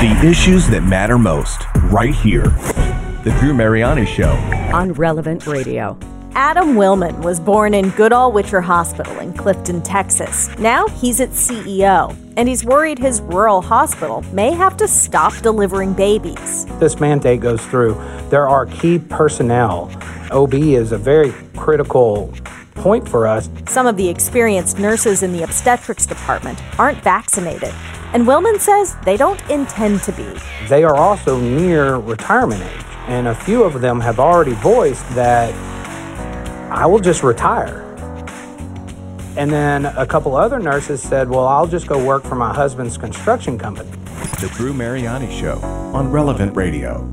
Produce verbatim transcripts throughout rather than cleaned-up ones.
The issues that matter most, right here. The Drew Mariani Show. On Relevant Radio. Adam Willman was born in Goodall Witcher Hospital in Clifton, Texas. Now he's its C E O, and he's worried his rural hospital may have to stop delivering babies. This mandate goes through. There are key personnel. O B is a very critical point for us. Some of the experienced nurses in the obstetrics department aren't vaccinated, and Willman says they don't intend to be. They are also near retirement age, and a few of them have already voiced that I will just retire. And then a couple other nurses said, well, I'll just go work for my husband's construction company. The Drew Mariani Show on Relevant Radio.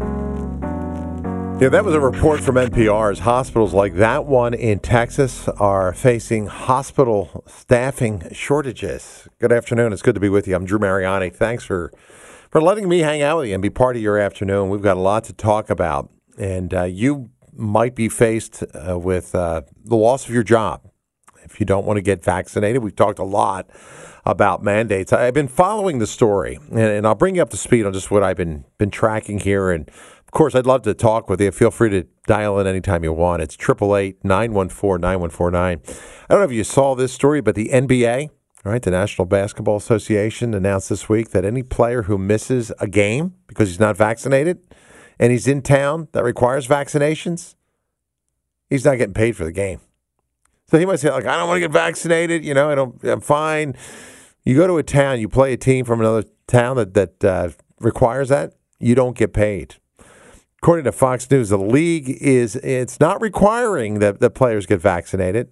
Yeah, that was a report from N P R. As hospitals like that one in Texas are facing hospital staffing shortages. Good afternoon. It's good to be with you. I'm Drew Mariani. Thanks for, for letting me hang out with you and be part of your afternoon. We've got a lot to talk about. And uh, you might be faced uh, with uh, the loss of your job if you don't want to get vaccinated. We've talked a lot about mandates. I've been following the story, and, and I'll bring you up to speed on just what I've been been tracking here. And of course, I'd love to talk with you. Feel free to dial in anytime you want. It's eight eight eight, nine one four, nine one four nine. I don't know if you saw this story, but the N B A, all right, the National Basketball Association, announced this week that any player who misses a game because he's not vaccinated and he's in town that requires vaccinations, he's not getting paid for the game. So he might say, like, I don't want to get vaccinated. You know, I don't, I'm fine. You go to a town, you play a team from another town that, that uh, requires that, you don't get paid. According to Fox News, the league is, it's not requiring that, that players get vaccinated,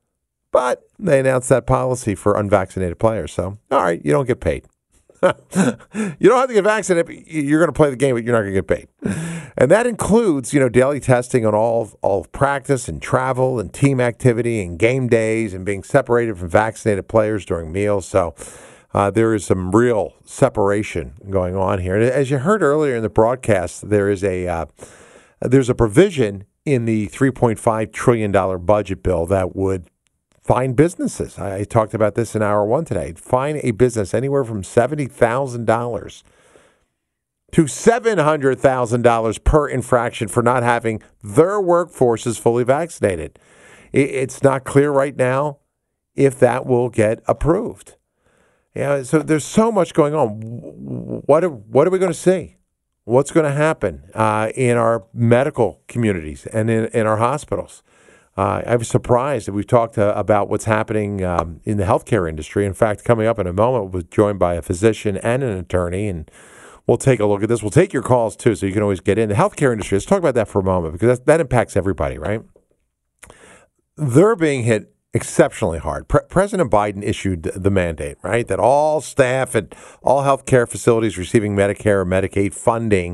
but they announced that policy for unvaccinated players. So, all right, you don't get paid. You don't have to get vaccinated, but you're going to play the game, but you're not going to get paid. And that includes, you know, daily testing on all, all practice and travel and team activity and game days and being separated from vaccinated players during meals. So uh, there is some real separation going on here. And as you heard earlier in the broadcast, there is a uh, there's a provision in the three point five trillion dollars budget bill that would fine businesses. I talked about this in hour one today. Fine a business anywhere from seventy thousand dollars to seven hundred thousand dollars per infraction for not having their workforces fully vaccinated. It's not clear right now if that will get approved. Yeah, so there's so much going on. What are, what are we going to see? What's going to happen uh, in our medical communities and in, in our hospitals? Uh, I was surprised that we've talked uh, about what's happening um, in the healthcare industry. In fact, coming up in a moment, we're joined by a physician and an attorney, and we'll take a look at this. We'll take your calls, too, so you can always get in. The healthcare industry, let's talk about that for a moment, because that, that impacts everybody, right? They're being hit exceptionally hard. Pre- President Biden issued the mandate, right, that all staff at all healthcare facilities receiving Medicare or Medicaid funding,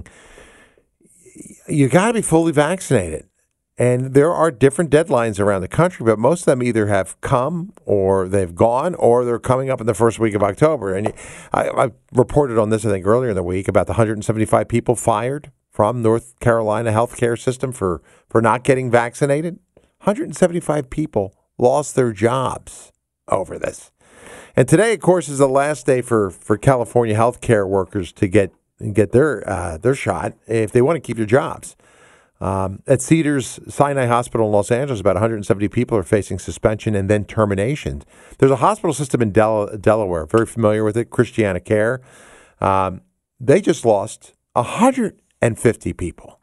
you got to be fully vaccinated. And there are different deadlines around the country, but most of them either have come or they've gone or they're coming up in the first week of October. And I, I reported on this, I think, earlier in the week about the one hundred seventy-five people fired from North Carolina healthcare system for, for not getting vaccinated. one hundred seventy-five people lost their jobs over this. And today, of course, is the last day for, for California healthcare workers to get get their uh, their shot if they want to keep their jobs. Um, at Cedars-Sinai Hospital in Los Angeles, about one hundred seventy people are facing suspension and then termination. There's a hospital system in Del- Delaware, very familiar with it, Christiana Care. Um, they just lost one hundred fifty people.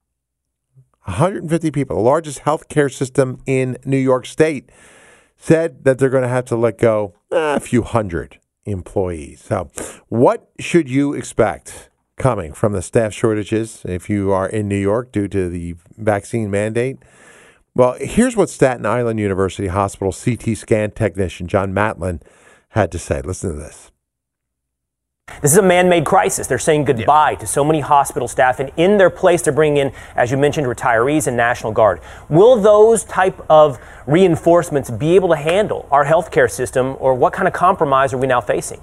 one hundred fifty people. The largest healthcare system in New York State said that they're going to have to let go eh, a few hundred employees. So what should you expect coming from the staff shortages if you are in New York due to the vaccine mandate? Well, here's what Staten Island University Hospital C T scan technician John Matlin had to say. Listen to this. This is a man-made crisis. They're saying goodbye yeah. to so many hospital staff, and in their place they're bringing in, as you mentioned, retirees and National Guard. Will those type of reinforcements be able to handle our healthcare system, or what kind of compromise are we now facing?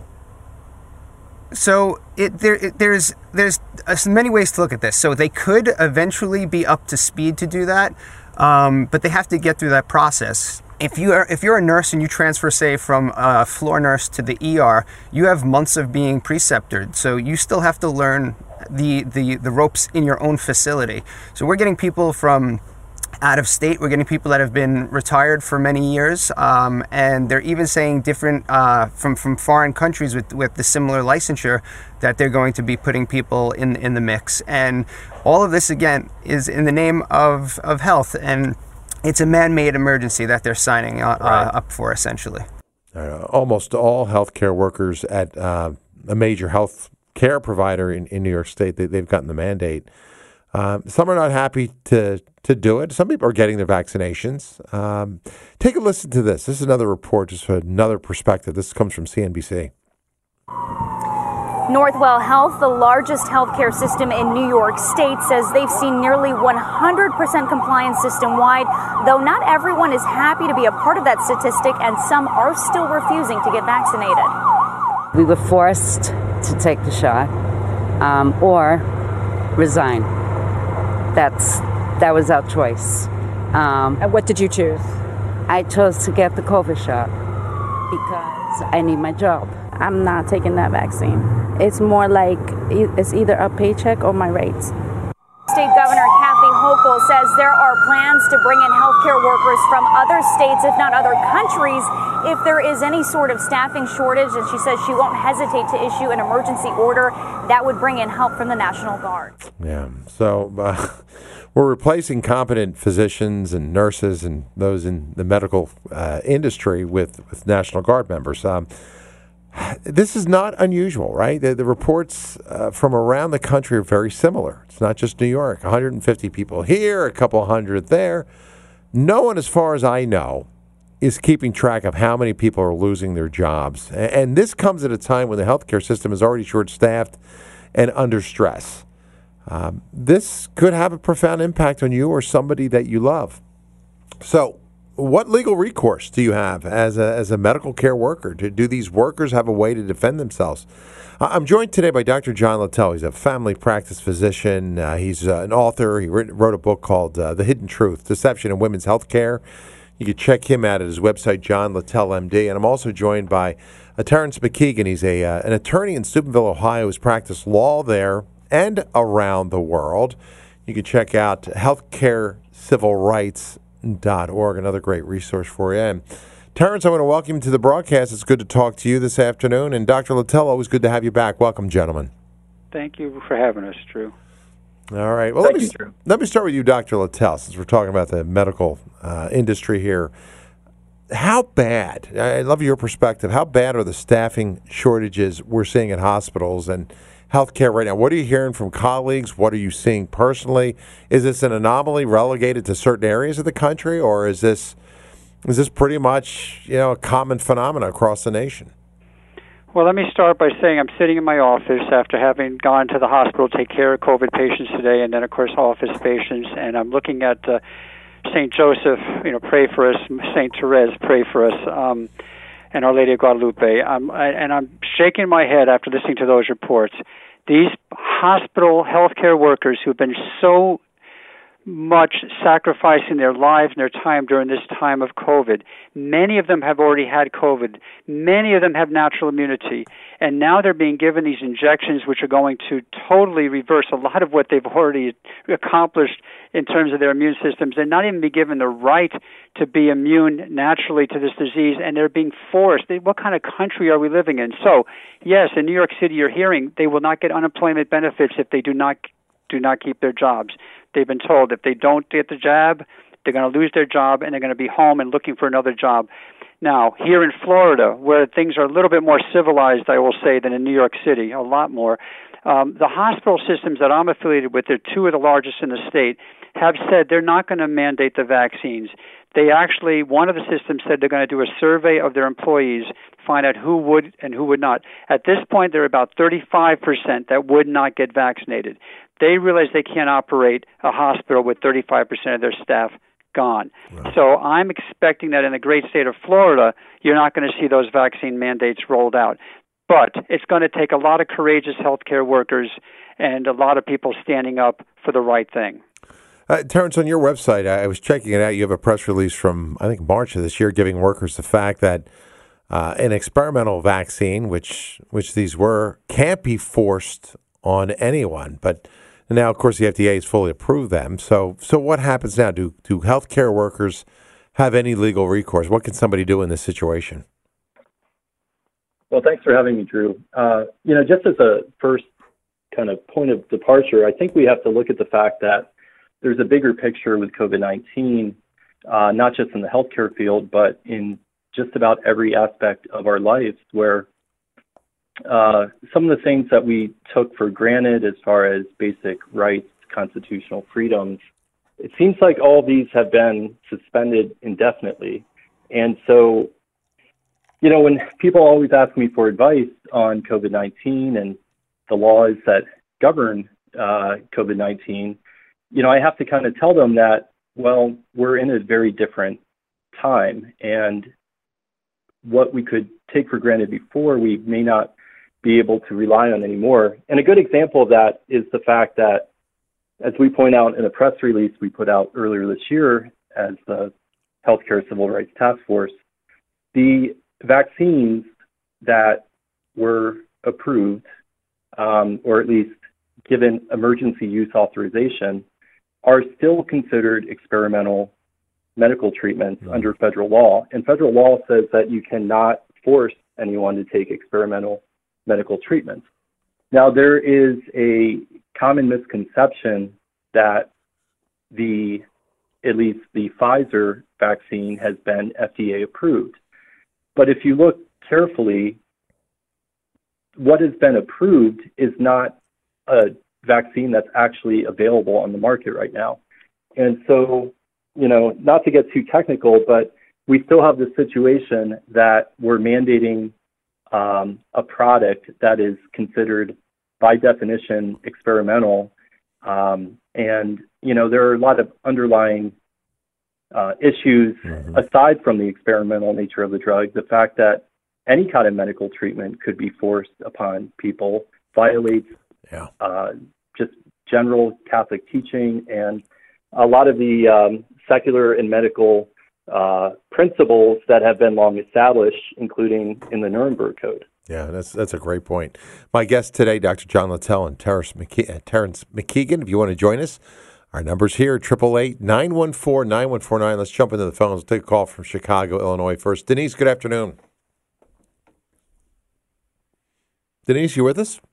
So it, there, it, there's there's uh, many ways to look at this. So they could eventually be up to speed to do that, um, but they have to get through that process. if you are if you're a nurse and you transfer, say, from a floor nurse to the E R, you have months of being preceptored. So you still have to learn the the the ropes in your own facility. So we're getting people from out of state. We're getting people that have been retired for many years, um, and they're even saying different uh, from from foreign countries with with the similar licensure that they're going to be putting people in in the mix. And all of this again is in the name of of health, and it's a man-made emergency that they're signing uh, right. uh, up for, essentially. Uh, almost all healthcare workers at uh, a major health care provider in, in New York State, they, they've gotten the mandate. Um, some are not happy to to do it. Some people are getting their vaccinations. Um, take a listen to this. This is another report, just another perspective. This comes from C N B C. Northwell Health, the largest healthcare system in New York State, says they've seen nearly one hundred percent compliance system-wide, though not everyone is happy to be a part of that statistic, and some are still refusing to get vaccinated. We were forced to take the shot um, or resign. That's that was our choice. Um, And what did you choose? I chose to get the COVID shot because I need my job. I'm not taking that vaccine. It's more like it's either a paycheck or my rates. State Governor Kathy Hochul says there are plans to bring in healthcare workers from other states, if not other countries, if there is any sort of staffing shortage. And she says she won't hesitate to issue an emergency order that would bring in help from the National Guard. Yeah, so uh, we're replacing competent physicians and nurses and those in the medical uh, industry with, with National Guard members. Um, This is not unusual, right? The, the reports uh, from around the country are very similar. It's not just New York. one hundred fifty people here, a couple hundred there. No one, as far as I know, is keeping track of how many people are losing their jobs. And, and this comes at a time when the healthcare system is already short-staffed and under stress. Um, this could have a profound impact on you or somebody that you love. So, what legal recourse do you have as a, as a medical care worker? Do, do these workers have a way to defend themselves? I'm joined today by Doctor John Littell. He's a family practice physician. Uh, he's uh, an author. He wrote, wrote a book called uh, The Hidden Truth, Deception in Women's Health Care. You can check him out at his website, John Littell, M D. And I'm also joined by uh, Terrence McKeegan. He's a uh, an attorney in Steubenville, Ohio, who's practiced law there and around the world. You can check out healthcare civil rights dot org, another great resource for you. And Terrence, I want to welcome you to the broadcast. It's good to talk to you this afternoon. And Doctor Littell, always good to have you back. Welcome, gentlemen. Thank you for having us, Drew. All right. Well, Thank let me you, Drew. let me start with you, Doctor Littell, since we're talking about the medical uh, industry here. How bad, I love your perspective, how bad are the staffing shortages we're seeing at hospitals and healthcare right now? What are you hearing from colleagues? What are you seeing personally? Is this an anomaly relegated to certain areas of the country, or is this is this pretty much, you know, a common phenomenon across the nation? Well, let me start by saying I'm sitting in my office after having gone to the hospital to take care of COVID patients today, and then, of course, office patients, and I'm looking at uh, Saint Joseph, you know, pray for us, Saint Therese, pray for us, um, and Our Lady of Guadalupe. Um, I, and I'm shaking my head after listening to those reports. These hospital healthcare workers who've been so much sacrificing their lives and their time during this time of COVID. Many of them have already had COVID. Many of them have natural immunity. And now they're being given these injections which are going to totally reverse a lot of what they've already accomplished in terms of their immune systems. They're not even be given the right to be immune naturally to this disease, and they're being forced. They, what kind of country are we living in? So, yes, in New York City, you're hearing they will not get unemployment benefits if they do not do not keep their jobs. They've been told if they don't get the jab, they're going to lose their job and they're going to be home and looking for another job. Now, here in Florida, where things are a little bit more civilized, I will say, than in New York City, a lot more, um, the hospital systems that I'm affiliated with, they're two of the largest in the state, have said they're not going to mandate the vaccines. They actually, one of the systems said they're going to do a survey of their employees, find out who would and who would not. At this point, there are about thirty-five percent that would not get vaccinated. They realize they can't operate a hospital with thirty-five percent of their staff gone. Right. So I'm expecting that in the great state of Florida, you're not going to see those vaccine mandates rolled out. But it's going to take a lot of courageous healthcare workers and a lot of people standing up for the right thing. Uh, Terrence, on your website, I was checking it out. You have a press release from, I think, March of this year giving workers the fact that uh, an experimental vaccine, which which these were, can't be forced on anyone. But now, of course, the F D A has fully approved them. So so what happens now? Do, do healthcare workers have any legal recourse? What can somebody do in this situation? Well, thanks for having me, Drew. Uh, you know, just as a first kind of point of departure, I think we have to look at the fact that there's a bigger picture with COVID nineteen, uh, not just in the healthcare field, but in just about every aspect of our lives, where uh, some of the things that we took for granted as far as basic rights, constitutional freedoms, it seems like all these have been suspended indefinitely. And so, you know, when people always ask me for advice on COVID nineteen and the laws that govern uh, COVID nineteen, you know, I have to kind of tell them that, well, we're in a very different time, and what we could take for granted before, we may not be able to rely on anymore. And a good example of that is the fact that, as we point out in a press release we put out earlier this year as the Healthcare Civil Rights Task Force, the vaccines that were approved, um, or at least given emergency use authorization, are still considered experimental medical treatments mm-hmm. under federal law. And federal law says that you cannot force anyone to take experimental medical treatments. Now, there is a common misconception that the, at least the Pfizer vaccine has been F D A approved. But if you look carefully, what has been approved is not a vaccine that's actually available on the market right now. And so, you know, not to get too technical, but we still have the situation that we're mandating um, a product that is considered by definition experimental. Um, and, you know, there are a lot of underlying uh, issues mm-hmm. aside from the experimental nature of the drug. The fact that any kind of medical treatment could be forced upon people violates yeah. uh, just general Catholic teaching and a lot of the um, secular and medical uh, principles that have been long established, including in the Nuremberg Code. Yeah, that's that's a great point. My guests today, Doctor John Littell and Terrence, McKe- uh, Terrence McKeegan. If you want to join us, our number's here, eight eight eight, nine one four, nine one four nine. Let's jump into the phones. We'll take a call from Chicago, Illinois first. Denise, good afternoon. Denise, you with us?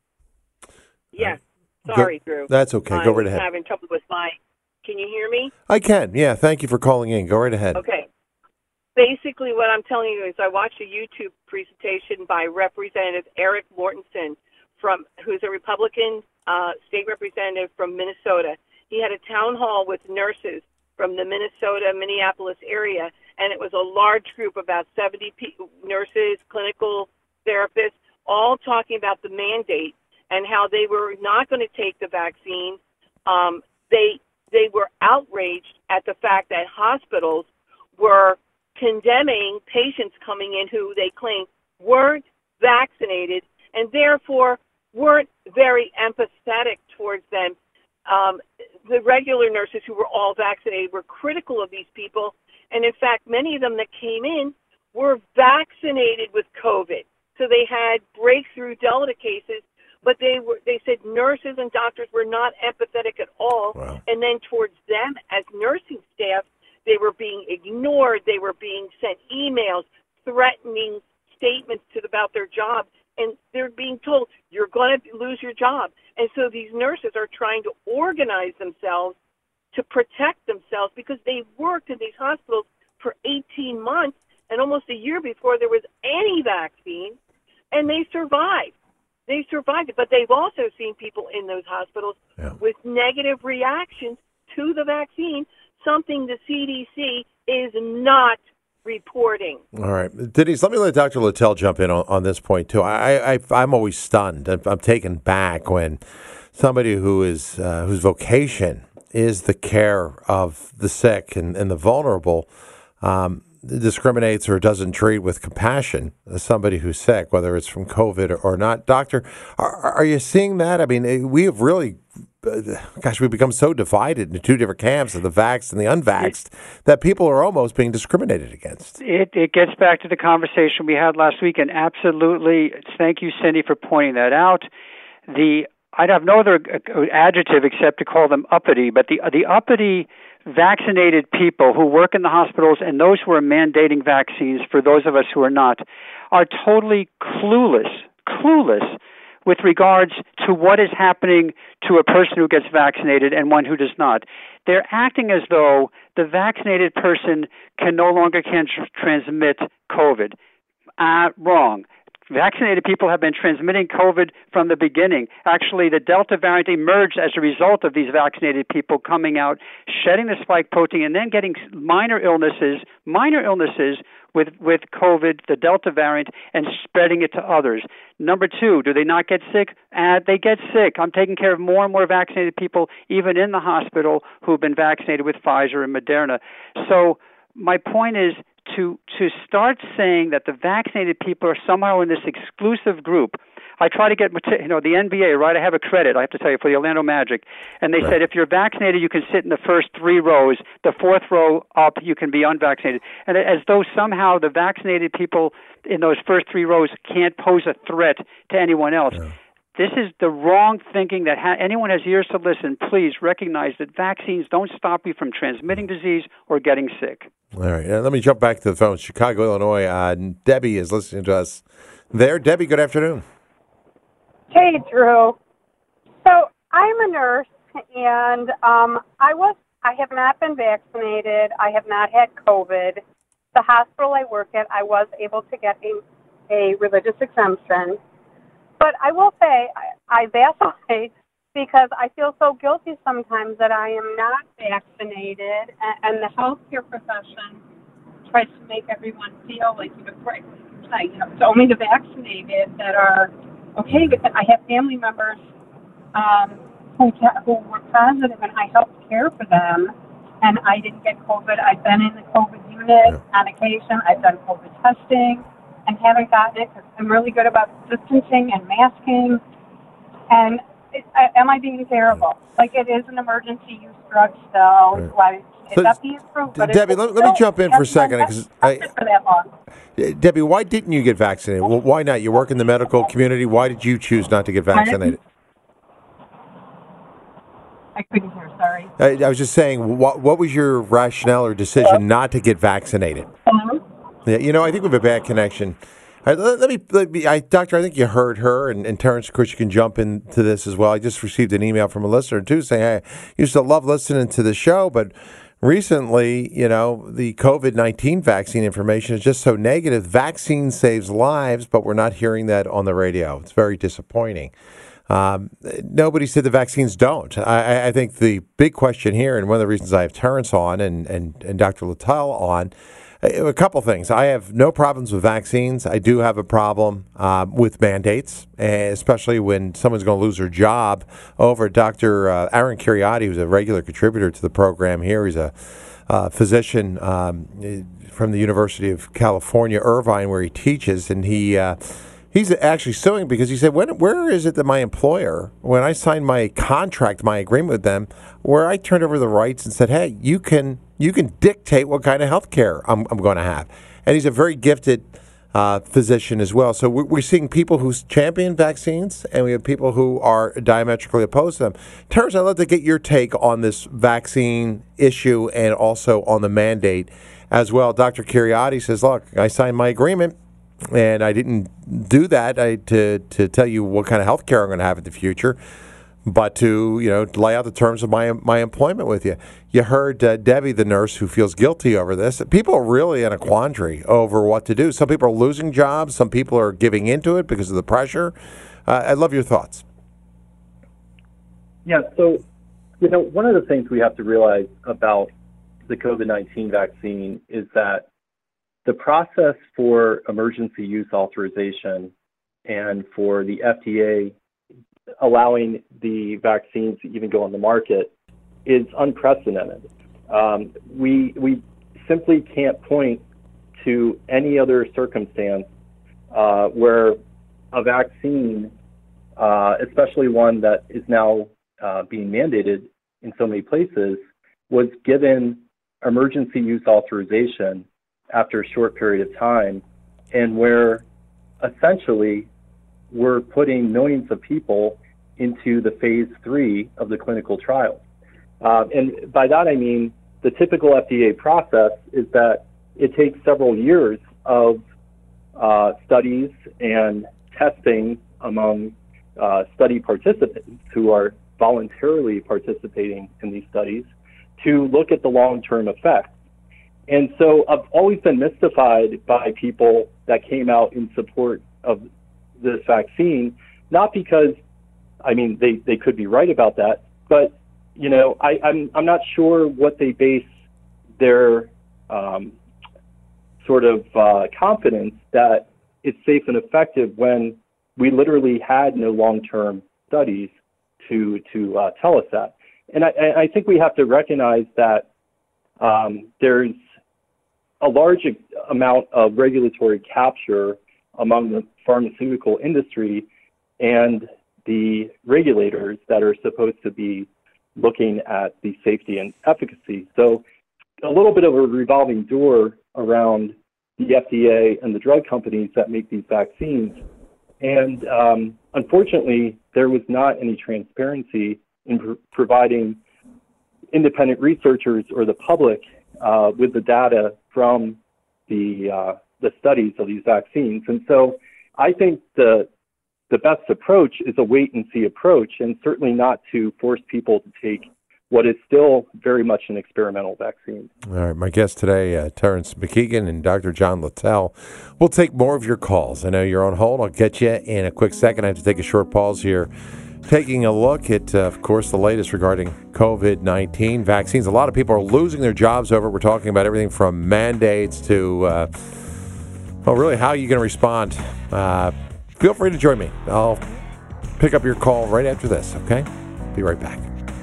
Yes. Sorry, Go, Drew. That's okay. I'm Go right ahead. I'm having trouble with my... Can you hear me? I can. Yeah, thank you for calling in. Go right ahead. Okay. Basically, what I'm telling you is I watched a YouTube presentation by Representative Eric Mortensen, from who's a Republican uh, state representative from Minnesota. He had a town hall with nurses from the Minnesota, Minneapolis area, and it was a large group, about seventy pe- nurses, clinical therapists, all talking about the mandate and how they were not going to take the vaccine. Um, they they were outraged at the fact that hospitals were condemning patients coming in who they claim weren't vaccinated and therefore weren't very empathetic towards them. Um, the regular nurses who were all vaccinated were critical of these people, and in fact, many of them that came in were vaccinated with COVID. So they had breakthrough Delta cases, but they were they said nurses and doctors were not empathetic at all. Wow. And then towards them as nursing staff, they were being ignored. They were being sent emails, threatening statements to about their job, and they're being told you're going to lose your job. And so these nurses are trying to organize themselves to protect themselves because they worked in these hospitals for eighteen months and almost a year before there was any vaccine, and they survived. They survived it, but they've also seen people in those hospitals yeah. with negative reactions to the vaccine, something the C D C is not reporting. All right. Denise, let me let Doctor Littell jump in on, on this point, too. I, I, I'm always stunned. I'm, I'm taken back when somebody who is uh, whose vocation is the care of the sick and, and the vulnerable um, discriminates or doesn't treat with compassion somebody who's sick, whether it's from COVID or, or not. Doctor, are, are you seeing that? I mean, we have really uh, gosh, we've become so divided into two different camps of the vaxxed and the unvaxxed that people are almost being discriminated against. It, it gets back to the conversation we had last week, and absolutely, thank you, Cindy, for pointing that out. The I'd have no other adjective except to call them uppity, but the the uppity vaccinated people who work in the hospitals and those who are mandating vaccines for those of us who are not are totally clueless, clueless with regards to what is happening to a person who gets vaccinated and one who does not. They're acting as though the vaccinated person can no longer can tr- transmit COVID. Uh, wrong. Vaccinated people have been transmitting COVID from the beginning. Actually, the Delta variant emerged as a result of these vaccinated people coming out, shedding the spike protein, and then getting minor illnesses, minor illnesses with, with COVID, the Delta variant, and spreading it to others. Number two, do they not get sick? Uh, they get sick. I'm taking care of more and more vaccinated people, even in the hospital, who've been vaccinated with Pfizer and Moderna. So my point is, to to start saying that the vaccinated people are somehow in this exclusive group. I try to get, you know, the N B A, right? I have a credit, I have to tell you, for the Orlando Magic. And they right. said if you're vaccinated, you can sit in the first three rows. The fourth row up, you can be unvaccinated. And as though somehow the vaccinated people in those first three rows can't pose a threat to anyone else. Yeah. This is the wrong thinking that ha- anyone has ears to listen. Please recognize that vaccines don't stop you from transmitting disease or getting sick. All right. Now, let me jump back to the phone. Chicago, Illinois. Uh, Debbie is listening to us there. Debbie, good afternoon. Hey, Drew. So I'm a nurse, and um, I was I have not been vaccinated. I have not had COVID. The hospital I work at, I was able to get a, a religious exemption. But I will say I, I vacillate because I feel so guilty sometimes that I am not vaccinated, and, and the healthcare profession tries to make everyone feel like, you know, like, you know, it's only the vaccinated that are okay with it. I have family members um, who who were positive, and I helped care for them, and I didn't get COVID. I've been in the COVID unit on occasion. I've done COVID testing and haven't gotten it because I'm really good about distancing and masking. And it, I, am I being terrible? Like, it is an emergency use drug still. Right. Like, it's so, F D A approved, but Debbie, it's let, let me jump in for a second. Cause I, for that long. Debbie, why didn't you get vaccinated? Well, why not? You work in the medical community. Why did you choose not to get vaccinated? I couldn't hear, sorry. I, I was just saying, what, what was your rationale or decision not to get vaccinated? Hello? Yeah, you know, I think we have a bad connection. All right, let, let me, let me I, Doctor, I think you heard her, and, and Terrence, of course, you can jump into this as well. I just received an email from a listener, too, saying, hey, I used to love listening to the show, but recently, you know, the COVID nineteen vaccine information is just so negative. Vaccine saves lives, but we're not hearing that on the radio. It's very disappointing. Um, nobody said the vaccines don't. I, I think the big question here, and one of the reasons I have Terrence on and, and, and Doctor Littell on, a couple things. I have no problems with vaccines. I do have a problem uh, with mandates, especially when someone's going to lose their job over. Doctor Uh, Aaron Kheriaty, who's a regular contributor to the program here. He's a uh, physician um, from the University of California, Irvine, where he teaches, and he uh, he's actually suing because he said, when, where is it that my employer, when I signed my contract, my agreement with them, where I turned over the rights and said, hey, you can you can dictate what kind of health care I'm, I'm going to have. And he's a very gifted uh, physician as well. So we're, we're seeing people who champion vaccines, and we have people who are diametrically opposed to them. Terrence, I'd love to get your take on this vaccine issue and also on the mandate as well. Doctor Kheriaty says, look, I signed my agreement, and I didn't do that I, to, to tell you what kind of health care I'm going to have in the future, but to, you know, lay out the terms of my my employment with you. You heard uh, Debbie, the nurse, who feels guilty over this. People are really in a quandary over what to do. Some people are losing jobs. Some people are giving into it because of the pressure. Uh, I'd love your thoughts. Yeah, so, you know, one of the things we have to realize about the COVID nineteen vaccine is that the process for emergency use authorization and for the F D A allowing the vaccines to even go on the market is unprecedented. Um, we we simply can't point to any other circumstance uh, where a vaccine, uh, especially one that is now uh, being mandated in so many places was given emergency use authorization after a short period of time, and where essentially we're putting millions of people into the phase three of the clinical trial. Uh, and by that I mean the typical F D A process is that it takes several years of uh, studies and testing among uh, study participants who are voluntarily participating in these studies to look at the long-term effects. And so I've always been mystified by people that came out in support of this vaccine, not because, I mean, they, they could be right about that, but, you know, I, I'm, I'm not sure what they base their um, sort of uh, confidence that it's safe and effective when we literally had no long-term studies to, to uh, tell us that. And I, I think we have to recognize that um, there's a large amount of regulatory capture among the pharmaceutical industry and the regulators that are supposed to be looking at the safety and efficacy. So a little bit of a revolving door around the F D A and the drug companies that make these vaccines. And um, unfortunately, there was not any transparency in pr- providing independent researchers or the public uh, with the data from the uh, the studies of these vaccines. And so I think the the best approach is a wait and see approach, and certainly not to force people to take what is still very much an experimental vaccine. All right, my guest today, uh, Terrence McKeegan and Doctor John Littell. We'll take more of your calls. I know you're on hold. I'll get you in a quick second. I have to take a short pause here. Taking a look at, uh, of course, the latest regarding COVID nineteen vaccines. A lot of people are losing their jobs over it. We're talking about everything from mandates to, uh, well, really, how are you going to respond? Uh, feel free to join me. I'll pick up your call right after this, okay? Be right back.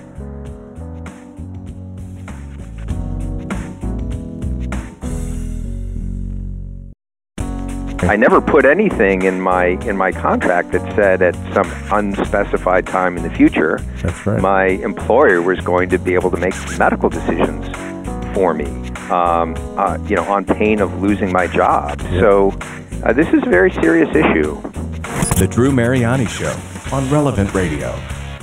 I never put anything in my in my contract that said at some unspecified time in the future, That's right. my employer was going to be able to make medical decisions for me, um, uh, you know, on pain of losing my job. Yeah. So uh, this is a very serious issue. The Drew Mariani Show on Relevant Radio.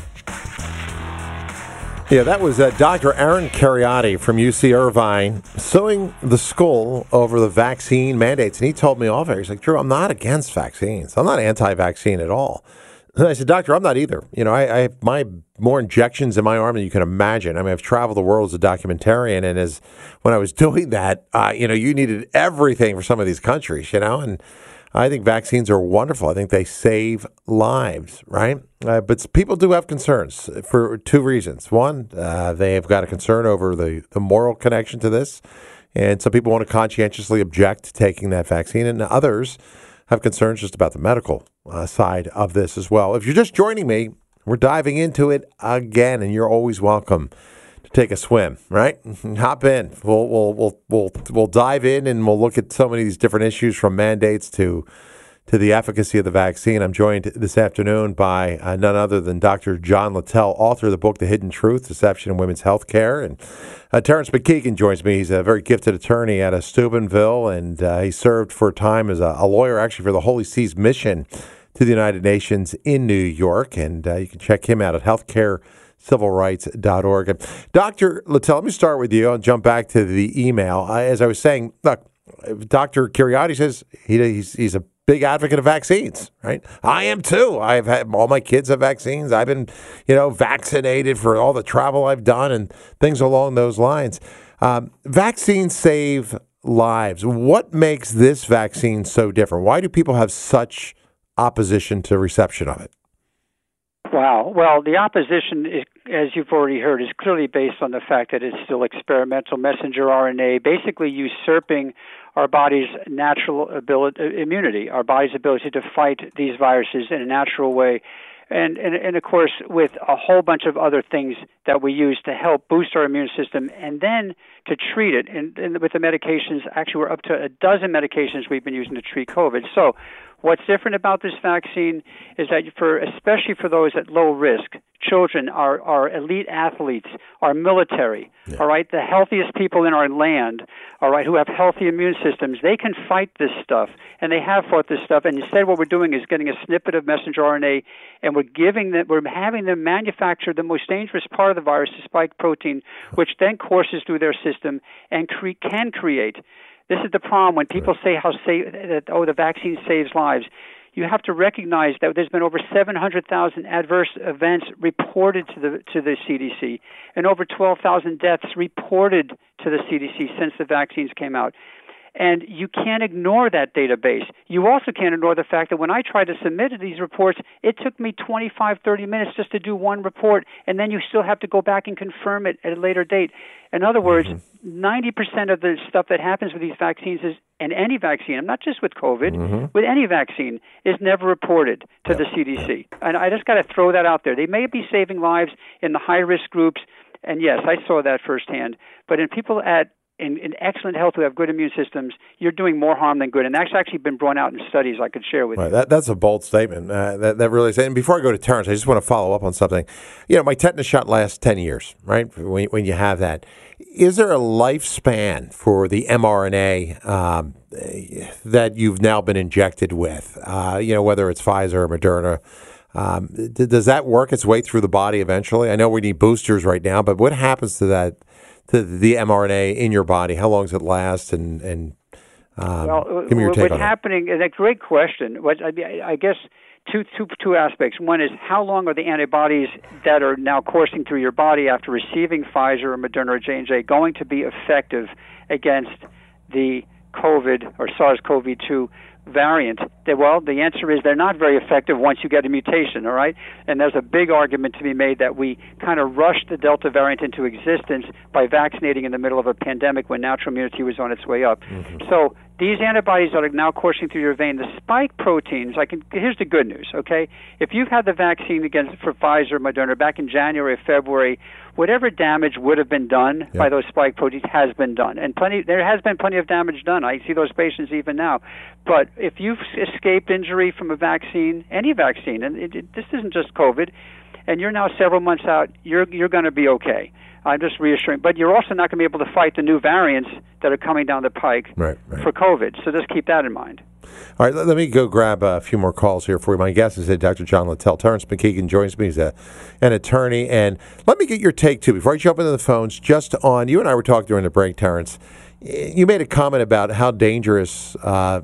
Yeah, that was uh, Doctor Aaron Kheriaty from U C Irvine suing the school over the vaccine mandates. And he told me off air, he's like, Drew, I'm not against vaccines. I'm not anti-vaccine at all. And I said, Doctor, I'm not either. You know, I, I have my more injections in my arm than you can imagine. I mean, I've traveled the world as a documentarian, and as when I was doing that, uh, you know, you needed everything for some of these countries, you know, and I think vaccines are wonderful. I think they save lives, right? Uh, but people do have concerns for two reasons. One, uh, they have got a concern over the, the moral connection to this, and some people want to conscientiously object to taking that vaccine, and others have concerns just about the medical uh, side of this as well. If you're just joining me, we're diving into it again, and you're always welcome to take a swim, right? Hop in. We'll we'll we'll we'll we'll dive in, and we'll look at so many of these different issues, from mandates to to the efficacy of the vaccine. I'm joined this afternoon by uh, none other than Doctor John Littell, author of the book The Hidden Truth: Deception in Women's Healthcare, and uh, Terrence McKeegan joins me. He's a very gifted attorney out of Steubenville, and uh, he served for a time as a, a lawyer, actually, for the Holy See's mission to the United Nations in New York, and uh, you can check him out at healthcare civil rights dot org. And Doctor Littell, let me start with you. I'll jump back to the email. Uh, as I was saying, look, Doctor Kheriaty says he, he's, he's a big advocate of vaccines, right? I am too. I've had all my kids have vaccines. I've been, you know, vaccinated for all the travel I've done and things along those lines. Um, vaccines save lives. What makes this vaccine so different? Why do people have such opposition to reception of it? Wow. Well, the opposition, is, as you've already heard, is clearly based on the fact that it's still experimental messenger R N A, basically usurping our body's natural ability, immunity, our body's ability to fight these viruses in a natural way. And, and, and, of course, with a whole bunch of other things that we use to help boost our immune system and then to treat it. And, and with the medications, actually, we're up to a dozen medications we've been using to treat COVID. So What's different about this vaccine is that for, especially for those at low risk, children, our, our elite athletes, our military, yeah. all right, the healthiest people in our land, all right, who have healthy immune systems, they can fight this stuff, and they have fought this stuff. And instead, what we're doing is getting a snippet of messenger R N A, and we're giving them, we're having them manufacture the most dangerous part of the virus, the spike protein, which then courses through their system and cre- can create. This is the problem when people say how say that oh the vaccine saves lives. You have to recognize that there's been over seven hundred thousand adverse events reported to the to the C D C and over twelve thousand deaths reported to the C D C since the vaccines came out. And you can't ignore that database. You also can't ignore the fact that when I tried to submit these reports, it took me twenty-five, thirty minutes just to do one report, and then you still have to go back and confirm it at a later date. In other words, mm-hmm. ninety percent of the stuff that happens with these vaccines is, and any vaccine, I'm not just with COVID, mm-hmm. with any vaccine, is never reported to yep. the C D C. Yep. And I just got to throw that out there. They may be saving lives in the high-risk groups, and yes, I saw that firsthand. But in people at In, in excellent health who have good immune systems, you're doing more harm than good. And that's actually been brought out in studies I could share with right, you. That, that's a bold statement. Uh, that, that really is. And before I go to Terrence, I just want to follow up on something. You know, my tetanus shot lasts ten years, right, when, when you have that. Is there a lifespan for the mRNA um, that you've now been injected with, uh, you know, whether it's Pfizer or Moderna? Um, th- does that work its way through the body eventually? I know we need boosters right now, but what happens to that? To the mRNA in your body, how long does it last? And, and um, well, give me your take what's on happening is a great question. What I, I guess two, two, two aspects. One is how long are the antibodies that are now coursing through your body after receiving Pfizer or Moderna or J and J going to be effective against the COVID or SARS-C o V two variant? Well, the answer is they're not very effective once you get a mutation, all right? And there's a big argument to be made that we kind of rushed the Delta variant into existence by vaccinating in the middle of a pandemic when natural immunity was on its way up. Mm-hmm. So these antibodies that are now coursing through your vein, the spike proteins, I can, here's the good news, okay? If you've had the vaccine against for Pfizer, Moderna back in January or February, whatever damage would have been done yep. by those spike proteins has been done. And plenty, there has been plenty of damage done. I see those patients even now. But if you've escaped injury from a vaccine, any vaccine, and it, it, this isn't just COVID, and you're now several months out, you're you're going to be okay. I'm just reassuring. But you're also not going to be able to fight the new variants that are coming down the pike right, right. for COVID. So just keep that in mind. All right, let, let me go grab a few more calls here for you. My guest is Doctor John Littell. Terrence McKeegan joins me. He's a, an attorney. And let me get your take, too, before I jump into the phones, just on, you and I were talking during the break, Terrence. You made a comment about how dangerous uh,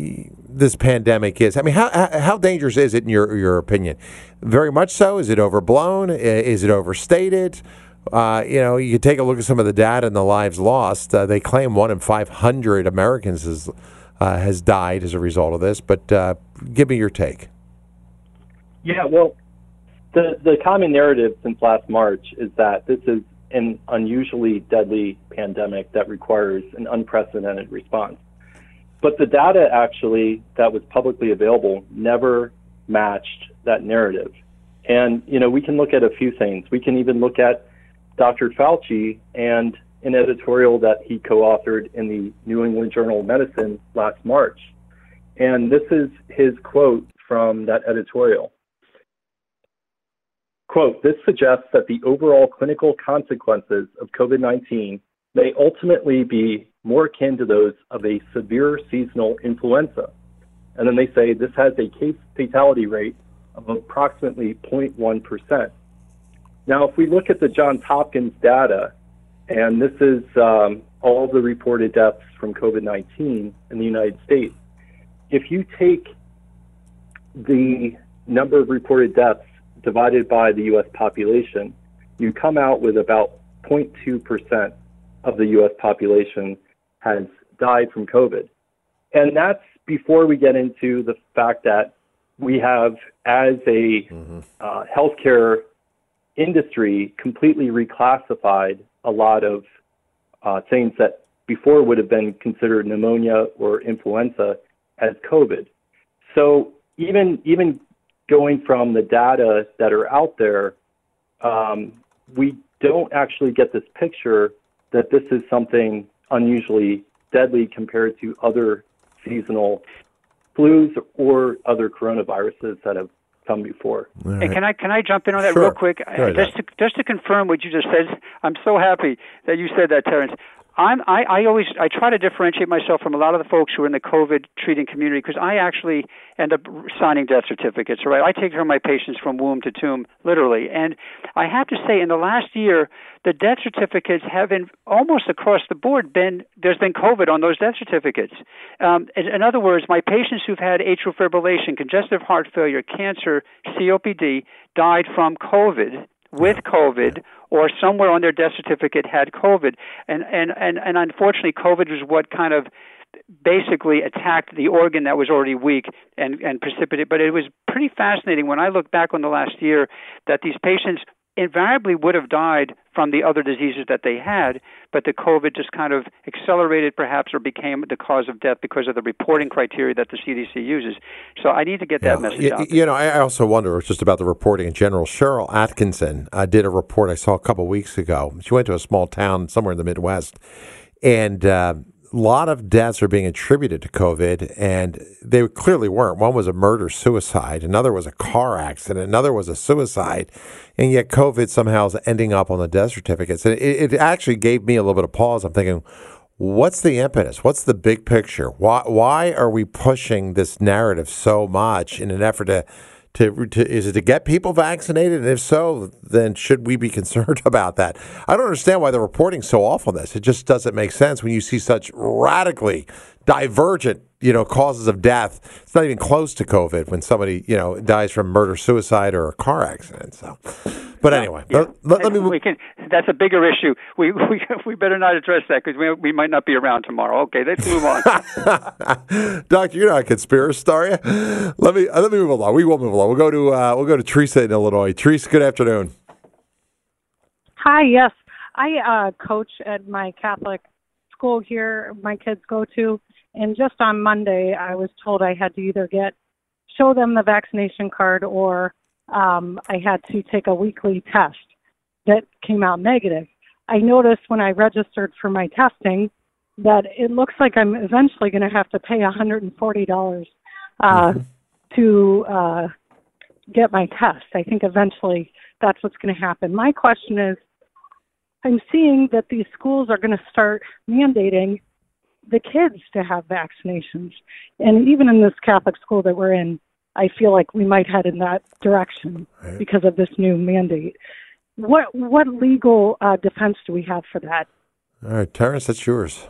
this pandemic is. I mean, how how dangerous is it in your your opinion? Very much so. Is it overblown? Is it overstated? Uh, you know, you take a look at some of the data and the lives lost. Uh, they claim one in five hundred Americans has uh, has died as a result of this. But uh, give me your take. Yeah, well, the the common narrative since last March is that this is an unusually deadly pandemic that requires an unprecedented response. But the data actually that was publicly available never matched that narrative. And, you know, we can look at a few things. We can even look at Doctor Fauci and an editorial that he co-authored in the New England Journal of Medicine last March. And this is his quote from that editorial. Quote, "This suggests that the overall clinical consequences of COVID nineteen may ultimately be more akin to those of a severe seasonal influenza." And then they say this has a case fatality rate of approximately zero point one percent. Now, if we look at the Johns Hopkins data, and this is um, all the reported deaths from COVID nineteen in the United States, if you take the number of reported deaths divided by the U S population, you come out with about zero point two percent of the U S population has died from COVID. And that's before we get into the fact that we have, as a mm-hmm. uh, healthcare industry, completely reclassified a lot of uh, things that before would have been considered pneumonia or influenza as COVID. So even even going from the data that are out there, um, we don't actually get this picture that this is something unusually deadly compared to other seasonal flus or other coronaviruses that have come before. Hey, can I can I jump in on that Sure. real quick? Go ahead. Just to just to confirm what you just said, I'm so happy that you said that, Terrence. I'm I, I always I try to differentiate myself from a lot of the folks who are in the COVID treating community because I actually end up signing death certificates. Right, I take care of my patients from womb to tomb, literally. And I have to say, in the last year, the death certificates have been almost across the board been there's been COVID on those death certificates. Um, in, in other words, my patients who've had atrial fibrillation, congestive heart failure, cancer, C O P D died from COVID. With COVID, or somewhere on their death certificate had COVID, and and and and unfortunately, COVID was what kind of basically attacked the organ that was already weak and and precipitated. But it was pretty fascinating when I look back on the last year that these patients invariably would have died from the other diseases that they had, but the COVID just kind of accelerated perhaps or became the cause of death because of the reporting criteria that the C D C uses. So I need to get that Yeah. message You, out. you know, I also wonder just about the reporting in general. Cheryl Atkinson uh, did a report I saw a couple weeks ago. She went to a small town somewhere in the Midwest, and uh, a lot of deaths are being attributed to COVID, and they clearly weren't. One was a murder-suicide, another was a car accident, another was a suicide, and yet COVID somehow is ending up on the death certificates. And it, it actually gave me a little bit of pause. I'm thinking, what's the impetus? What's the big picture? Why why are we pushing this narrative so much in an effort to To, to, is it to get people vaccinated? And if so, then should we be concerned about that? I don't understand why the reporting's so off on this. It just doesn't make sense when you see such radically divergent, you know, causes of death. It's not even close to COVID when somebody, you know, dies from murder, suicide, or a car accident. So, but anyway, Yeah. let, let, let me move. We can, that's a bigger issue. We we we better not address that because we we might not be around tomorrow. Okay, let's move on. Doctor, you're not a conspiracist, are you? Let me uh, let me move along. We will move along. We'll go to uh, we'll go to Teresa in Illinois. Teresa, good afternoon. Hi, yes. I uh, coach at my Catholic school here my kids go to, and just on Monday I was told I had to either get show them the vaccination card or um, I had to take a weekly test that came out negative. I noticed when I registered for my testing that it looks like I'm eventually going to have to pay one hundred forty dollars uh, mm-hmm. to uh, get my test. I think eventually that's what's going to happen. My question is, I'm seeing that these schools are going to start mandating the kids to have vaccinations. And even in this Catholic school that we're in, I feel like we might head in that direction right. because of this new mandate. What what legal uh, defense do we have for that? All right, Terrence, that's yours.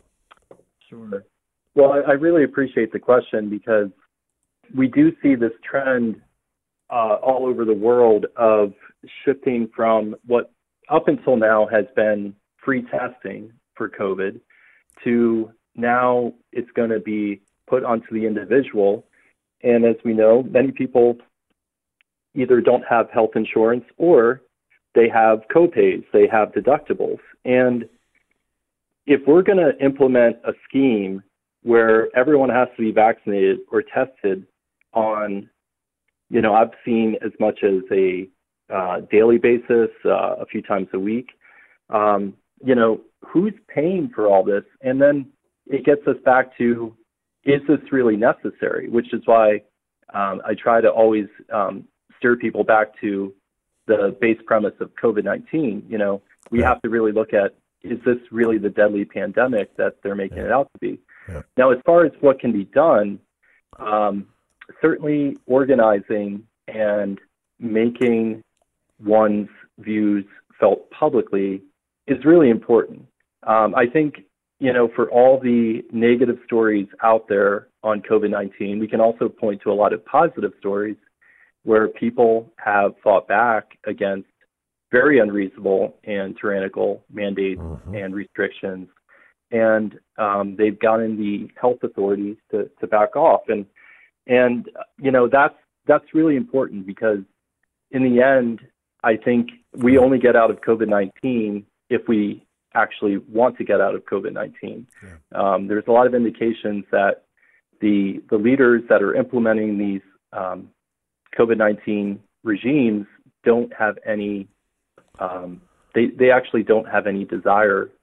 Sure. Well, I, I really appreciate the question because we do see this trend uh, all over the world of shifting from what up until now has been free testing for COVID to now it's going to be put onto the individual. And as we know, many people either don't have health insurance or they have copays, they have deductibles. And if we're going to implement a scheme where everyone has to be vaccinated or tested on, you know, I've seen as much as a uh, daily basis, uh, a few times a week, um, you know, who's paying for all this? And then it gets us back to, is this really necessary? Which is why um, I try to always um, steer people back to the base premise of COVID nineteen. You know, we yeah. have to really look at, is this really the deadly pandemic that they're making yeah. it out to be? Yeah. Now, as far as what can be done, um, certainly organizing and making one's views felt publicly is really important. Um, I think, you know, for all the negative stories out there on COVID nineteen, we can also point to a lot of positive stories where people have fought back against very unreasonable and tyrannical mandates mm-hmm. and restrictions. And um, they've gotten the health authorities to, to back off. And, and, you know, that's, that's really important because in the end, I think we only get out of COVID nineteen if we actually want to get out of COVID nineteen. Yeah. Um, there's a lot of indications that the the leaders that are implementing these um, COVID nineteen regimes don't have any, um, they, they actually don't have any desire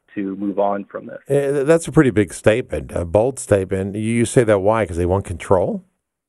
to move on from this. Uh, That's a pretty big statement, a bold statement. You say that why? Because they want control?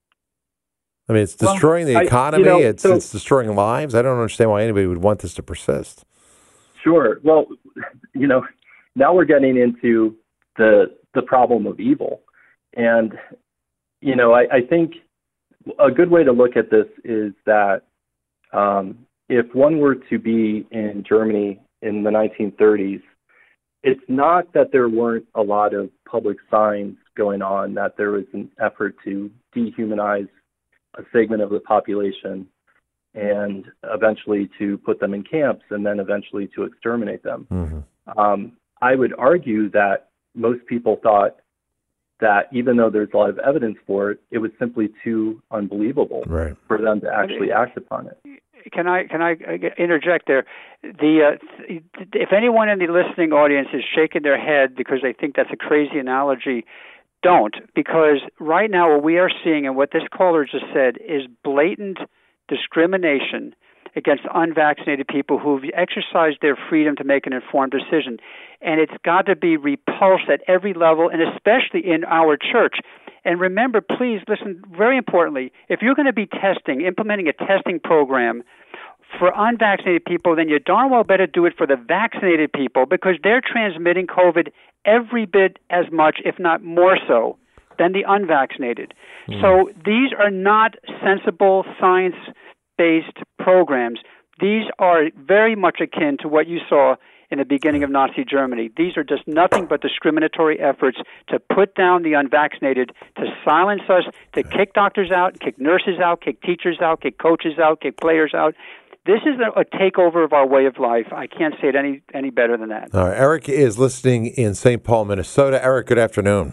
I mean, it's destroying Well, the I- economy. you know, it's so- it's destroying lives. I don't understand why anybody would want this to persist. Sure. Well, you know, now we're getting into the the problem of evil. And, you know, I, I think a good way to look at this is that um, if one were to be in Germany in the nineteen thirties, it's not that there weren't a lot of public signs going on, that there was an effort to dehumanize a segment of the population and eventually to put them in camps and then eventually to exterminate them. Mm-hmm. Um, I would argue that most people thought that even though there's a lot of evidence for it, it was simply too unbelievable right. for them to actually act upon it. Can I can I interject there? The uh, if anyone in the listening audience is shaking their head because they think that's a crazy analogy, don't, because right now what we are seeing and what this caller just said is blatant discrimination against unvaccinated people who've exercised their freedom to make an informed decision. And it's got to be repulsed at every level, and especially in our church. And remember, please listen, very importantly, if you're going to be testing, implementing a testing program for unvaccinated people, then you darn well better do it for the vaccinated people, because they're transmitting COVID every bit as much, if not more so, than the unvaccinated. Mm. So these are not sensible science-based programs. These are very much akin to what you saw in the beginning of Nazi Germany. These are just nothing but discriminatory efforts to put down the unvaccinated, to silence us, to kick doctors out, kick nurses out, kick teachers out, kick coaches out, kick players out. This is a, a takeover of our way of life. I can't say it any, any better than that. All right. Eric is listening in Saint Paul, Minnesota. Eric, good afternoon.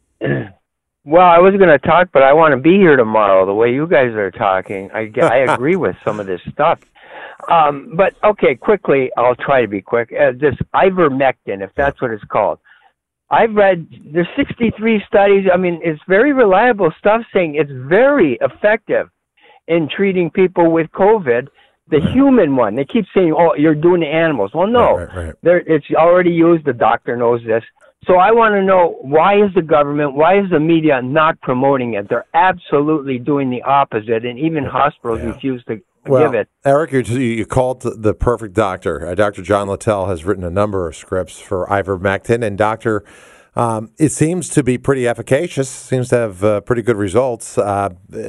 Well, I was going to talk, but I want to be here tomorrow. The way you guys are talking, I, I agree with some of this stuff. Um, but, okay, quickly, I'll try to be quick. Uh, this ivermectin, if that's what it's called. I've read, there's sixty-three studies. I mean, it's very reliable stuff saying it's very effective in treating people with COVID. The right. human one, they keep saying, oh, you're doing the animals. Well, no, right, right, right. it's already used. The doctor knows this. So I want to know, why is the government, why is the media not promoting it? They're absolutely doing the opposite, and even hospitals yeah. refuse to well, give it. Eric, you, you called the perfect doctor. Uh, Doctor John Littell has written a number of scripts for ivermectin, and Doctor, um, it seems to be pretty efficacious, seems to have uh, pretty good results. Uh,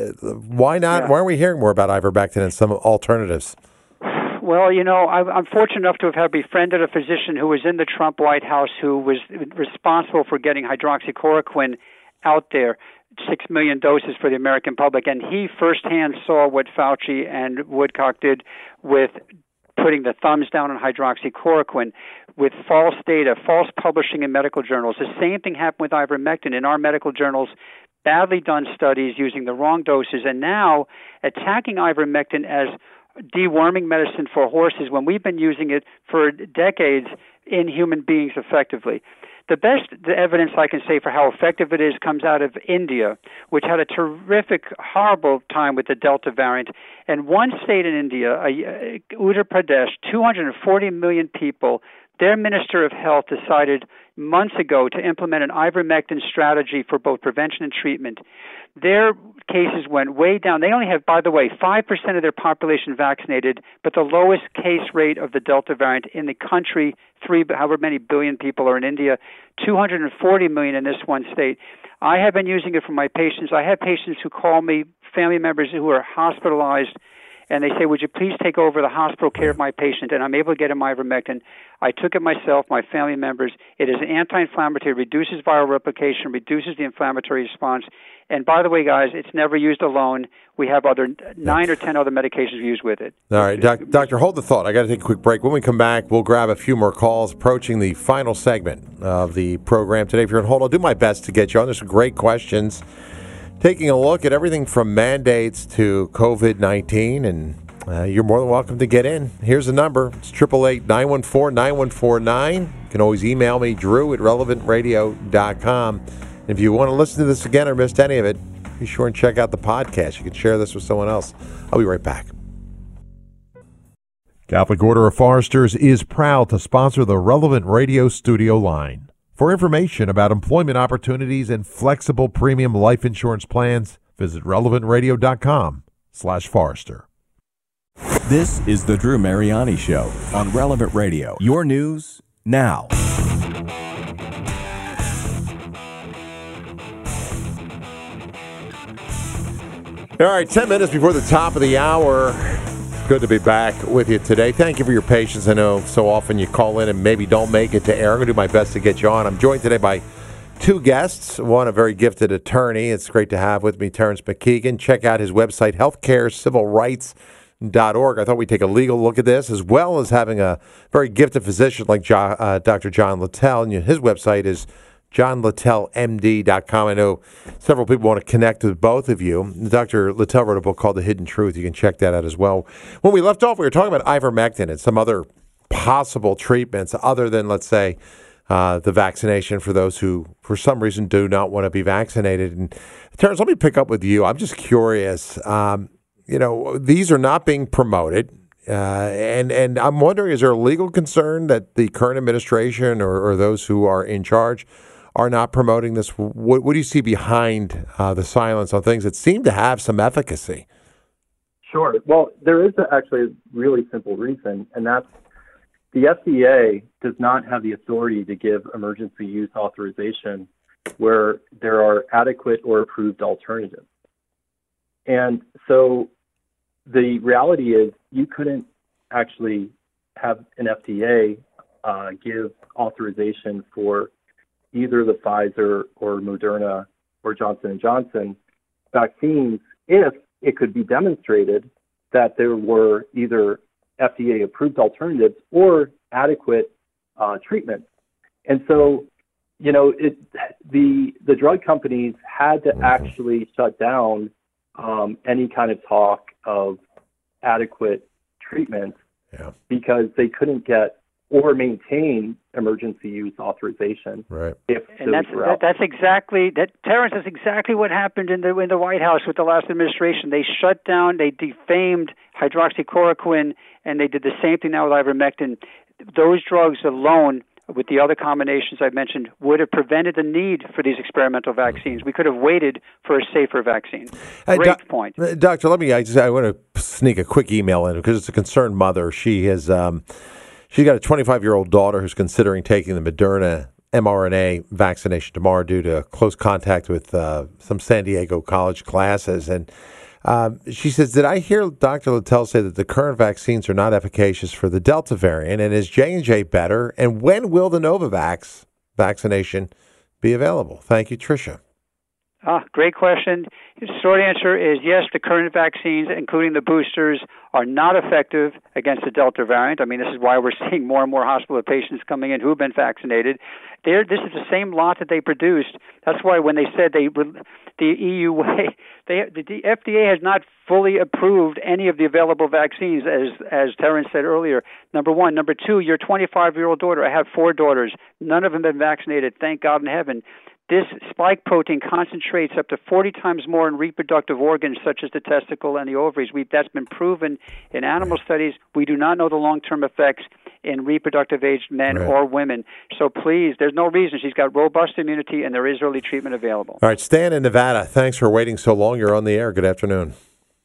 why not? Yeah. Why aren't we hearing more about ivermectin and some alternatives? Well, you know, I'm fortunate enough to have befriended a physician who was in the Trump White House who was responsible for getting hydroxychloroquine out there, six million doses for the American public. And he firsthand saw what Fauci and Woodcock did with putting the thumbs down on hydroxychloroquine with false data, false publishing in medical journals. The same thing happened with ivermectin in our medical journals. Badly done studies using the wrong doses. And now attacking ivermectin as deworming medicine for horses when we've been using it for decades in human beings effectively. The best the evidence I can say for how effective it is comes out of India, which had a terrific, horrible time with the Delta variant. And one state in India, uh, Uttar Pradesh, two hundred forty million people, their Minister of Health decided months ago to implement an ivermectin strategy for both prevention and treatment. Their cases went way down. They only have, by the way, five percent of their population vaccinated, but the lowest case rate of the Delta variant in the country, three, however many billion people are in India, two hundred forty million in this one state. I have been using it for my patients. I have patients who call me, family members who are hospitalized, and they say, would you please take over the hospital care of my patient? And I'm able to get him ivermectin. I took it myself, my family members. It is an anti-inflammatory, reduces viral replication, reduces the inflammatory response. And by the way, guys, it's never used alone. We have other nine or ten other medications we use with it. All right, doc, Doctor, hold the thought. I got to take a quick break. When we come back, we'll grab a few more calls approaching the final segment of the program today. If you're on hold, I'll do my best to get you on. There's some great questions. Taking a look at everything from mandates to COVID nineteen, and uh, you're more than welcome to get in. Here's the number. It's eight eight eight, nine one four, nine one four nine. You can always email me, drew at relevant radio dot com. If you want to listen to this again or missed any of it, be sure and check out the podcast. You can share this with someone else. I'll be right back. Catholic Order of Foresters is proud to sponsor the Relevant Radio studio line. For information about employment opportunities and flexible premium life insurance plans, visit relevant radio dot com slash Forrester. This is the Drew Mariani Show on Relevant Radio. Your news now. All right, ten minutes before the top of the hour. Good to be back with you today. Thank you for your patience. I know so often you call in and maybe don't make it to air. I'm going to do my best to get you on. I'm joined today by two guests. One, a very gifted attorney. It's great to have with me Terrence McKeegan. Check out his website, healthcare civil rights dot org. I thought we'd take a legal look at this, as well as having a very gifted physician like jo- uh, Doctor John Littell. And his website is john littell m d dot com. I know several people want to connect with both of you. Doctor Littell wrote a book called The Hidden Truth. You can check that out as well. When we left off, we were talking about ivermectin and some other possible treatments other than, let's say, uh, the vaccination for those who, for some reason, do not want to be vaccinated. And Terrence, let me pick up with you. I'm just curious. Um, you know, these are not being promoted. Uh, and, and I'm wondering, is there a legal concern that the current administration or, or those who are in charge are not promoting this? What, what do you see behind uh, the silence on things that seem to have some efficacy? Sure. Well, there is actually a really simple reason, and that's the F D A does not have the authority to give emergency use authorization where there are adequate or approved alternatives. And so the reality is you couldn't actually have an F D A uh, give authorization for either the Pfizer or Moderna or Johnson and Johnson vaccines if it could be demonstrated that there were either F D A-approved alternatives or adequate uh, treatments. And so, you know, it, the the drug companies had to actually shut down um, any kind of talk of adequate treatments yeah. because they couldn't get or maintain emergency use authorization. Right. If and that's that, that's exactly that. Terrence, that's exactly what happened in the in the White House with the last administration. They shut down, they defamed hydroxychloroquine, and they did the same thing now with ivermectin. Those drugs alone, with the other combinations I mentioned, would have prevented the need for these experimental vaccines. We could have waited for a safer vaccine. Uh, Great doc, point. Uh, Doctor, let me, I just, I want to sneak a quick email in because it's a concerned mother. She has, um, she's got a twenty-five-year-old daughter who's considering taking the Moderna mRNA vaccination tomorrow due to close contact with uh, some San Diego college classes. And um, she says, did I hear Doctor Littell say that the current vaccines are not efficacious for the Delta variant? And is J and J better? And when will the Novavax vaccination be available? Thank you, Tricia. Ah, great question. The short answer is yes, the current vaccines, including the boosters, are not effective against the Delta variant. I mean, this is why we're seeing more and more hospital patients coming in who have been vaccinated. They're, this is the same lot that they produced. That's why when they said they, the E U way, they, the F D A has not fully approved any of the available vaccines, as as Terrence said earlier. Number one. Number two, your twenty-five-year-old daughter, I have four daughters. None of them have been vaccinated, thank God in heaven. This spike protein concentrates up to forty times more in reproductive organs such as the testicle and the ovaries. We, that's been proven in animal right. studies. We do not know the long-term effects in reproductive aged men right. or women. So please, there's no reason. She's got robust immunity and there is early treatment available. All right, Stan in Nevada, thanks for waiting so long. You're on the air. Good afternoon.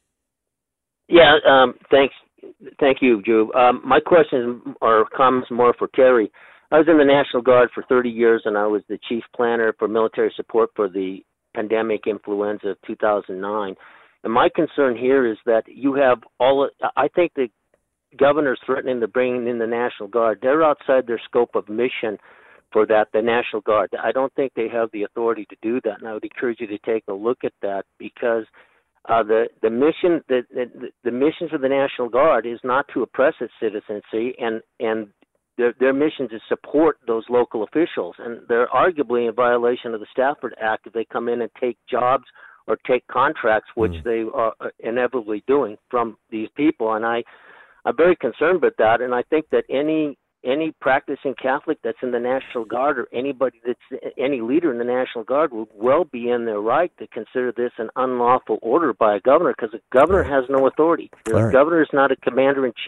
Yeah, um, thanks. Thank you, Drew. Um, my questions or comments more for Terry. I was in the National Guard for thirty years, and I was the chief planner for military support for the pandemic influenza of two thousand nine. And my concern here is that you have all – I think the governor's threatening to bring in the National Guard. They're outside their scope of mission for that, the National Guard. I don't think they have the authority to do that, and I would encourage you to take a look at that because uh, the, the mission the, the, the mission for the National Guard is not to oppress its citizenry, and, and Their, their mission is to support those local officials, and they're arguably in violation of the Stafford Act if they come in and take jobs or take contracts, which mm. they are inevitably doing from these people. And I, I'm very concerned about that, and I think that any any practicing Catholic that's in the National Guard or anybody that's any leader in the National Guard would well be in their right to consider this an unlawful order by a governor because the governor has no authority. The right. governor is not a commander-in-chief.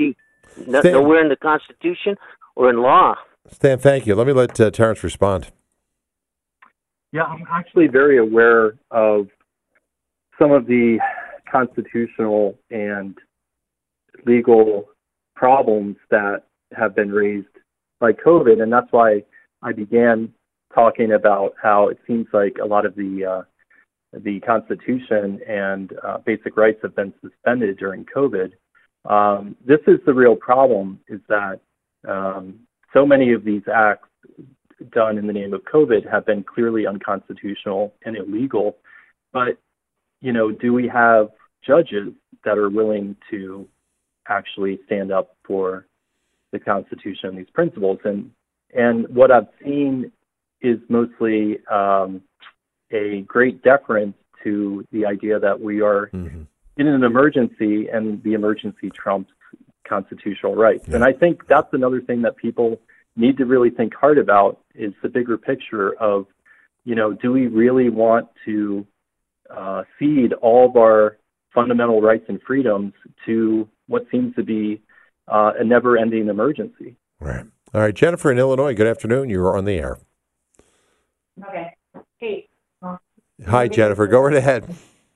No, Stan, nowhere in the Constitution or in law. Stan, thank you. Let me let uh, Terrence respond. Yeah, I'm actually very aware of some of the constitutional and legal problems that have been raised by COVID, and that's why I began talking about how it seems like a lot of the uh, the Constitution and uh, basic rights have been suspended during COVID. Um, this is the real problem: is that um, so many of these acts done in the name of COVID have been clearly unconstitutional and illegal. But you know, do we have judges that are willing to actually stand up for the Constitution and these principles? And and what I've seen is mostly um, a great deference to the idea that we are mm-hmm. in an emergency and the emergency trumps constitutional rights. Yeah. And I think that's another thing that people need to really think hard about is the bigger picture of, you know, do we really want to uh, cede all of our fundamental rights and freedoms to what seems to be uh, a never-ending emergency? Right. All right, Jennifer in Illinois, good afternoon. You are on the air. Okay. Hey. Hi, Jennifer. Go right ahead.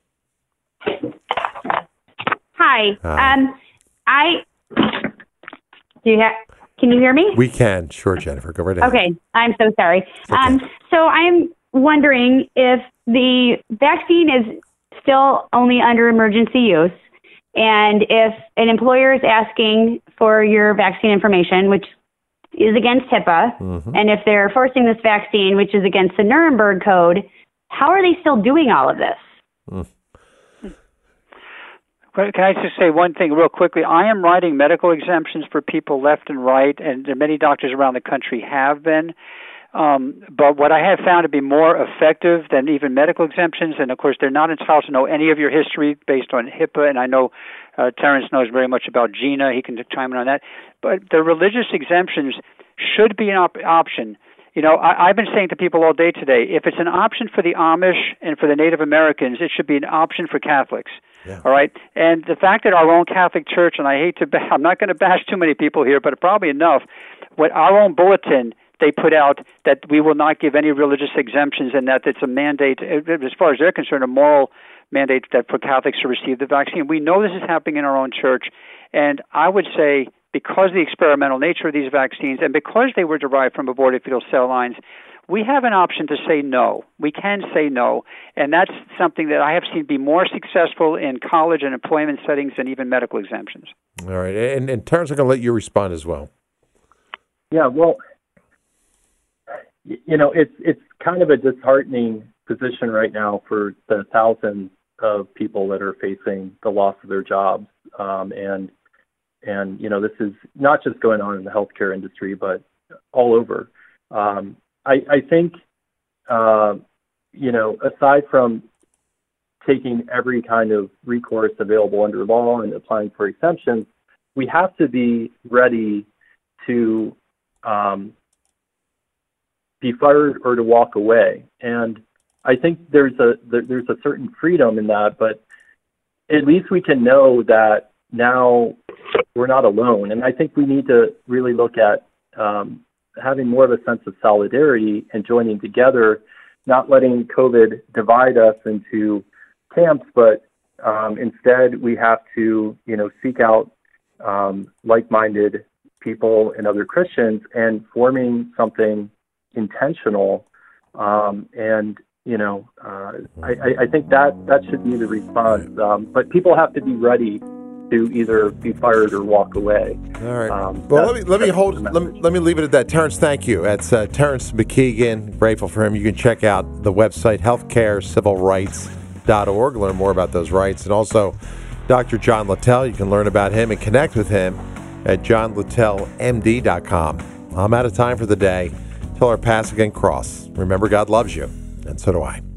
Hi. Hi. Um, I. Do you have? Can you hear me? We can. Sure, Jennifer. Go right ahead. Okay. I'm so sorry. Okay. Um, so I'm wondering if the vaccine is still only under emergency use, and if an employer is asking for your vaccine information, which is against HIPAA, mm-hmm. and if they're forcing this vaccine, which is against the Nuremberg Code, how are they still doing all of this? Mm. Can I just say one thing real quickly? I am writing medical exemptions for people left and right, and many doctors around the country have been. Um, but what I have found to be more effective than even medical exemptions, and of course they're not entitled to know any of your history based on HIPAA, and I know uh, Terrence knows very much about GINA. He can chime in on that. But the religious exemptions should be an op- option. You know, I, I've been saying to people all day today, if it's an option for the Amish and for the Native Americans, it should be an option for Catholics. Yeah. All right. And the fact that our own Catholic Church, and I hate to, I'm not going to bash too many people here, but probably enough, what our own bulletin they put out that we will not give any religious exemptions, and that it's a mandate, as far as they're concerned, a moral mandate that for Catholics to receive the vaccine. We know this is happening in our own church, and I would say because of the experimental nature of these vaccines and because they were derived from aborted fetal cell lines, we have an option to say no. We can say no, and that's something that I have seen be more successful in college and employment settings than even medical exemptions. All right, and, and Terrence, I'm going to let you respond as well. Yeah, well, you know, it's it's kind of a disheartening position right now for the thousands of people that are facing the loss of their jobs, um, and and you know, this is not just going on in the healthcare industry, but all over. Um, I, I think, uh, you know, aside from taking every kind of recourse available under law and applying for exemptions, we have to be ready to um, be fired or to walk away. And I think there's a there, there's a certain freedom in that, but at least we can know that now we're not alone. And I think we need to really look at um, having more of a sense of solidarity and joining together, not letting COVID divide us into camps, but um, instead we have to, you know, seek out um, like-minded people and other Christians and forming something intentional. Um, and, you know, uh, I, I think that, that should be the response. Um, but people have to be ready to either be fired or walk away. All right. Um, well, let me let me hold. Let me, let me leave it at that. Terrence, thank you. That's uh, Terrence McKeegan. Grateful for him. You can check out the website healthcare civil rights dot org. Learn more about those rights, and also Doctor John Littell. You can learn about him and connect with him at john littell m d dot com. I'm out of time for the day. Till our pass again cross. Remember, God loves you, and so do I.